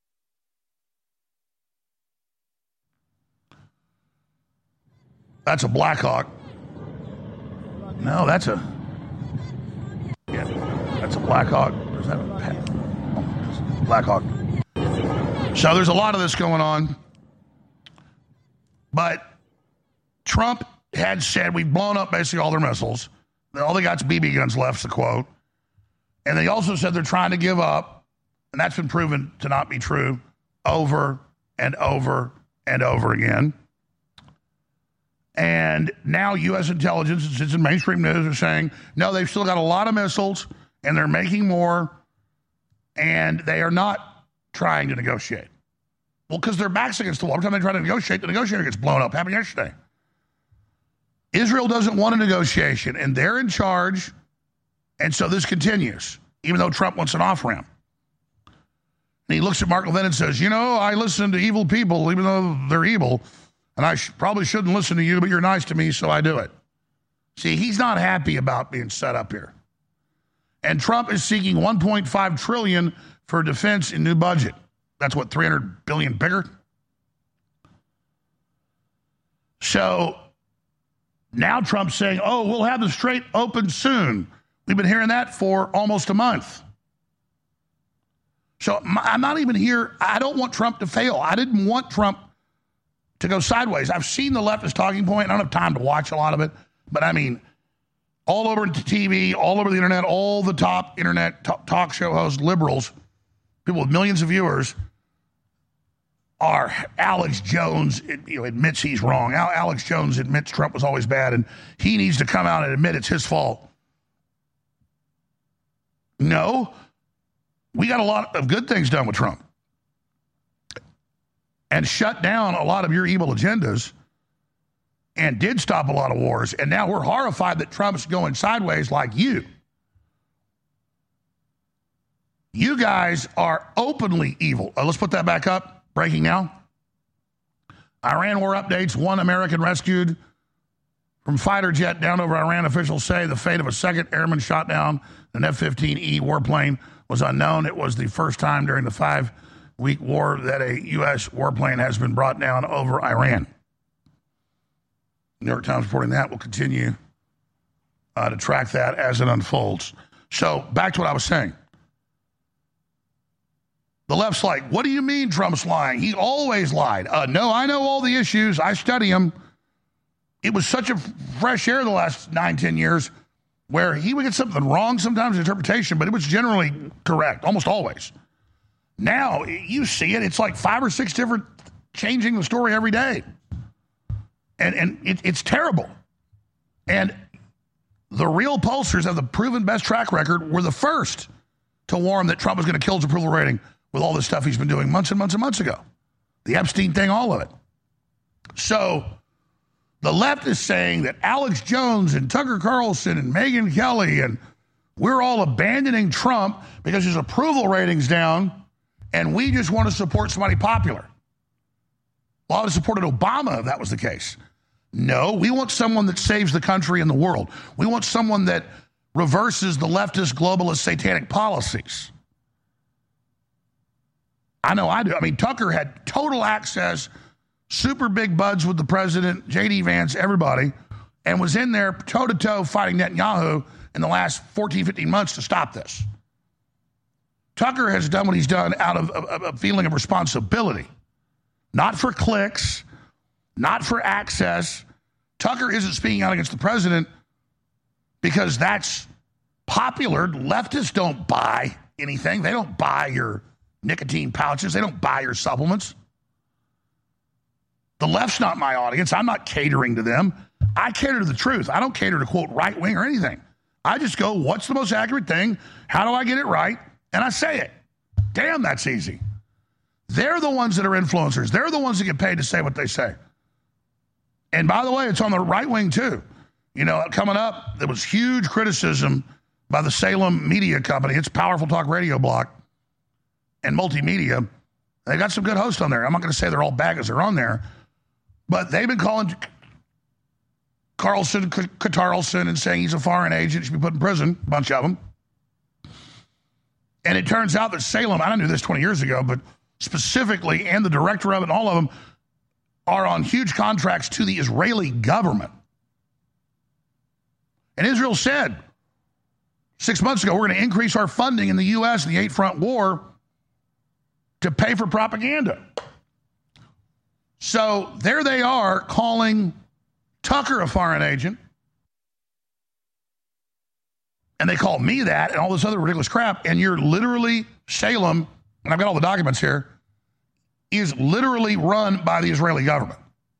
That's a Black Hawk. No, that's a Black Hawk. Is that a Black Hawk? So there's a lot of this going on. But Trump had said we've blown up basically all their missiles. All they got's BB guns left, is the quote. And they also said they're trying to give up, and that's been proven to not be true over and over and over again. And now U.S. intelligence, it's in mainstream news, are saying, no, they've still got a lot of missiles, and they're making more, and they are not trying to negotiate. Well, because their back's against the wall. Every time they try to negotiate, the negotiator gets blown up. Happened yesterday. Israel doesn't want a negotiation, and they're in charge, and so this continues, even though Trump wants an off-ramp. And he looks at Mark Levin and says, you know, I listen to evil people, even though they're evil, and I probably shouldn't listen to you, but you're nice to me, so I do it. See, he's not happy about being set up here. And Trump is seeking $1.5 trillion for defense in new budget. That's what, $300 billion bigger? So now Trump's saying, oh, we'll have the Strait open soon. We've been hearing that for almost a month. So I'm not even here. I don't want Trump to fail. I didn't want Trump to go sideways. I've seen the leftist talking point. I don't have time to watch a lot of it. But I mean, all over TV, all over the internet, all the top internet talk show hosts, liberals, people with millions of viewers, are Alex Jones admits he's wrong. Alex Jones admits Trump was always bad, and he needs to come out and admit it's his fault. No, we got a lot of good things done with Trump and shut down a lot of your evil agendas and did stop a lot of wars. And now we're horrified that Trump's going sideways like you. You guys are openly evil. Let's put that back up. Breaking now. Iran war updates. 1 American rescued from fighter jet down over Iran. Officials say the fate of a second airman shot down an F-15E warplane was unknown. It was the first time during the 5-week war that a U.S. warplane has been brought down over Iran. New York Times reporting that. We'll continue to track that as it unfolds. So back to what I was saying. The left's like, what do you mean Trump's lying? He always lied. No, I know all the issues. I study them. It was such a fresh air the last 9-10 years where he would get something wrong sometimes in interpretation, but it was generally correct, almost always. Now, you see it. It's like 5 or 6 different changing the story every day. And it's terrible. And the real pollsters have the proven best track record were the first to warn that Trump was going to kill his approval rating with all this stuff he's been doing months and months and months ago. The Epstein thing, all of it. So the left is saying that Alex Jones and Tucker Carlson and Megyn Kelly and we're all abandoning Trump because his approval rating's down and we just want to support somebody popular. Well, I would have supported Obama if that was the case. No, we want someone that saves the country and the world. We want someone that reverses the leftist, globalist, satanic policies. I know I do. I mean, Tucker had total access, super big buds with the president, J.D. Vance, everybody, and was in there toe-to-toe fighting Netanyahu in the last 14, 15 months to stop this. Tucker has done what he's done out of a feeling of responsibility, not for clicks, not for access. Tucker isn't speaking out against the president because that's popular. Leftists don't buy anything. They don't buy your nicotine pouches. They don't buy your supplements. The left's not my audience. I'm not catering to them. I cater to the truth. I don't cater to, quote, right wing or anything. I just go, what's the most accurate thing? How do I get it right? And I say it. Damn, that's easy. They're the ones that are influencers. They're the ones that get paid to say what they say. And by the way, it's on the right wing too. You know, coming up, there was huge criticism by the Salem Media Company. It's Powerful Talk Radio block and multimedia. They got some good hosts on there. I'm not going to say they're all bad because they're on there, but they've been calling Carlson, Katarlson, and saying he's a foreign agent, should be put in prison, a bunch of them. And it turns out that Salem, I knew this 20 years ago, but specifically, and the director of it and all of them, are on huge contracts to the Israeli government. And Israel said 6 months ago, we're going to increase our funding in the U.S. in the 8-front war to pay for propaganda. So there they are calling Tucker a foreign agent. And they call me that and all this other ridiculous crap. And you're literally, Salem, and I've got all the documents here, is literally run by the Israeli government.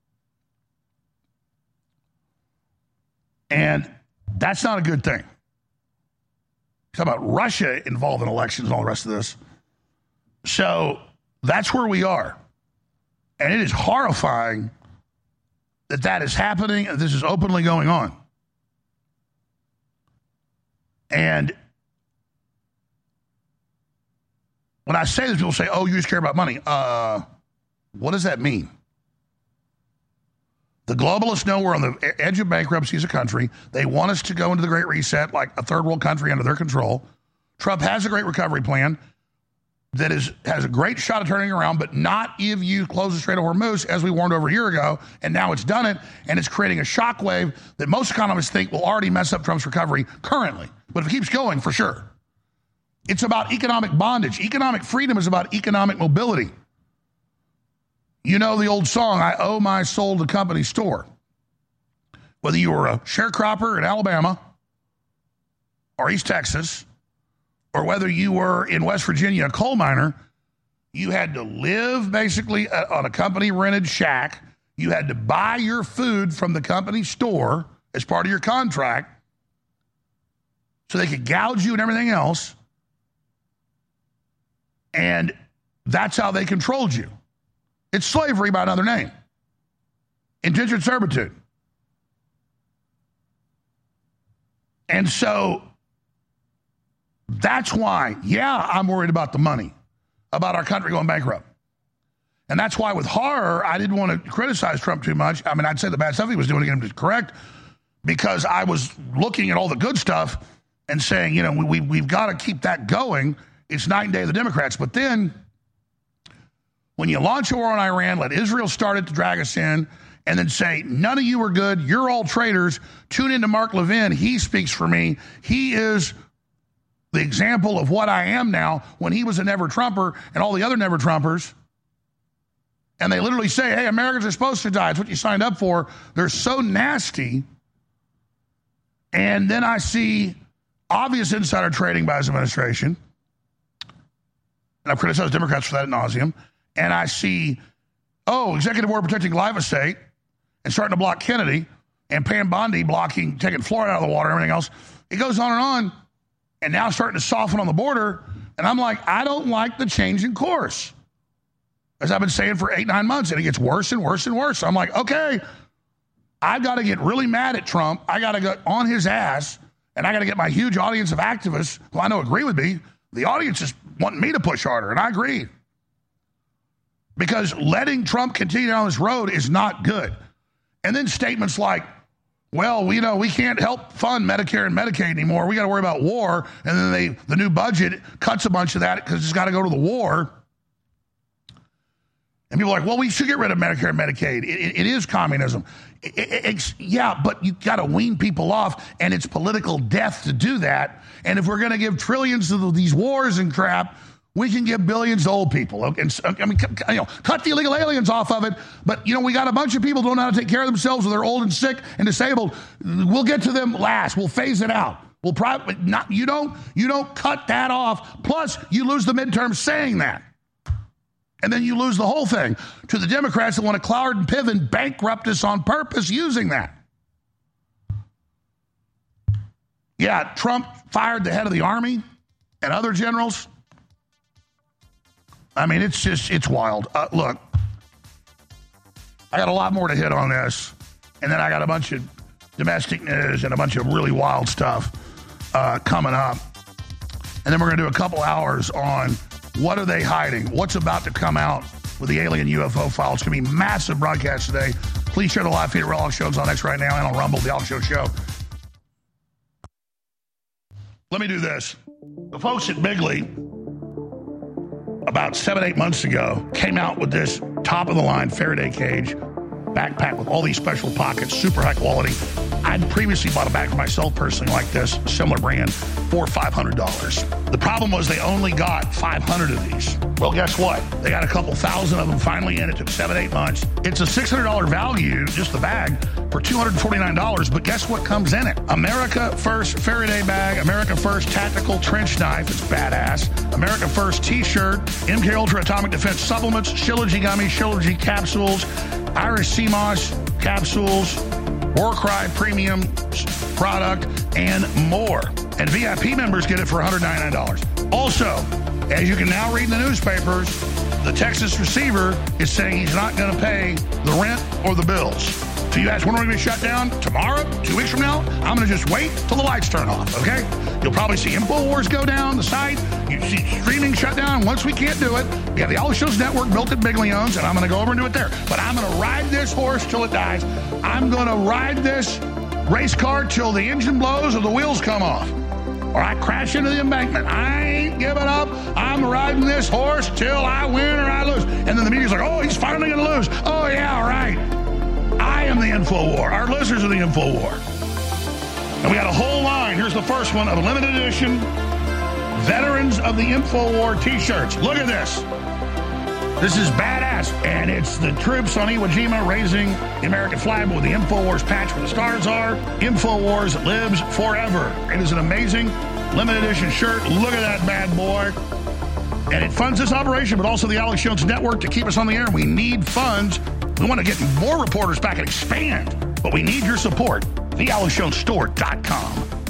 And that's not a good thing. Talk about Russia involved in elections and all the rest of this. So that's where we are. And it is horrifying that that is happening and this is openly going on. And when I say this, people say, oh, you just care about money. What does that mean? The globalists know we're on the edge of bankruptcy as a country. They want us to go into the Great Reset like a third world country under their control. Trump has a great recovery plan that has a great shot of turning around, but not if you close the Strait of Hormuz, as we warned over a year ago, and now it's done it, and it's creating a shockwave that most economists think will already mess up Trump's recovery currently. But if it keeps going, for sure. It's about economic bondage. Economic freedom is about economic mobility. You know the old song, I owe my soul to company store. Whether you were a sharecropper in Alabama or East Texas, or whether you were in West Virginia, a coal miner, you had to live basically on a company-rented shack. You had to buy your food from the company store as part of your contract so they could gouge you and everything else. And that's how they controlled you. It's slavery by another name. Indentured servitude. And so that's why, I'm worried about the money, about our country going bankrupt. And that's why with horror, I didn't want to criticize Trump too much. I mean, I'd say the bad stuff he was doing again was correct, because I was looking at all the good stuff and saying, we've got to keep that going. It's night and day of the Democrats. But then when you launch a war on Iran, let Israel start it to drag us in, and then say, none of you are good, you're all traitors, tune into Mark Levin, he speaks for me. He is the example of what I am now, when he was a never-Trumper and all the other never-Trumpers. And they literally say, hey, Americans are supposed to die. It's what you signed up for. They're so nasty. And then I see obvious insider trading by his administration. And I've criticized Democrats for that ad nauseum. And I see, executive order protecting glyphosate and starting to block Kennedy, and Pam Bondi taking Florida out of the water and everything else. It goes on and on. And now starting to soften on the border. And I'm like, I don't like the change in course. As I've been saying for 8-9 months, and it gets worse and worse and worse. So I'm like, okay, I've got to get really mad at Trump. I got to get on his ass, and I got to get my huge audience of activists who I know agree with me. The audience is wanting me to push harder, and I agree. Because letting Trump continue down this road is not good. And then statements like, well, we can't help fund Medicare and Medicaid anymore. We got to worry about war. And then the new budget cuts a bunch of that because it's got to go to the war. And people are like, well, we should get rid of Medicare and Medicaid. It is communism. But you got to wean people off, and it's political death to do that. And if we're going to give trillions to these wars and crap, we can give billions to old people. And cut the illegal aliens off of it. But, we got a bunch of people who don't know how to take care of themselves, or they're old and sick and disabled. We'll get to them last. We'll phase it out. You don't cut that off. Plus, you lose the midterm saying that. And then you lose the whole thing to the Democrats that want to Cloward and Piven bankrupt us on purpose using that. Yeah, Trump fired the head of the Army and other generals. I mean, it's wild. Look, I got a lot more to hit on this. And then I got a bunch of domestic news and a bunch of really wild stuff coming up. And then we're going to do a couple hours on what are they hiding? What's about to come out with the alien UFO file? It's going to be a massive broadcast today. Please share the live feed at Real Alex Jones on X right now and on Rumble, the Alex Jones Show. Let me do this. The folks at Bigley, about 7-8 months ago, came out with this top-of-the-line Faraday cage backpack with all these special pockets, super high quality. I'd previously bought a bag for myself personally like this, similar brand, for $500. The problem was they only got 500 of these. Well, guess what? They got a couple thousand of them finally in. It took 7-8 months. It's a $600 value, just the bag, for $249. But guess what comes in it? America First Faraday bag, America First tactical trench knife. It's badass. America First t-shirt, MK Ultra Atomic Defense supplements, Shilajit gummies, Shilajit capsules, Irish sea moss capsules, Warcry premium product, and more. And VIP members get it for $199. Also, as you can now read in the newspapers, the Texas receiver is saying he's not going to pay the rent or the bills. So you guys, when are we going to be shut down? Tomorrow? 2 weeks from now? I'm going to just wait till the lights turn off, okay? You'll probably see InfoWars go down, the site. You see streaming shut down. Once we can't do it, we have the Alex Jones Network built at Bigley owns, and I'm going to go over and do it there. But I'm going to ride this horse till it dies. I'm going to ride this race car till the engine blows or the wheels come off. Or I crash into the embankment. I ain't giving up. I'm riding this horse till I win or I lose. And then the media's like, oh, he's finally going to lose. Oh, yeah, right. I am the InfoWar. Our listeners are the InfoWar. And we got a whole line. Here's the first one of a limited edition Veterans of the Infowar t-shirts. Look at this. This is badass. And it's the troops on Iwo Jima raising the American flag with the Infowars patch where the stars are. Infowars lives forever. It is an amazing limited edition shirt. Look at that bad boy. And it funds this operation, but also the Alex Jones Network to keep us on the air. We need funds. We want to get more reporters back and expand, but we need your support. TheAlexJonesStore.com.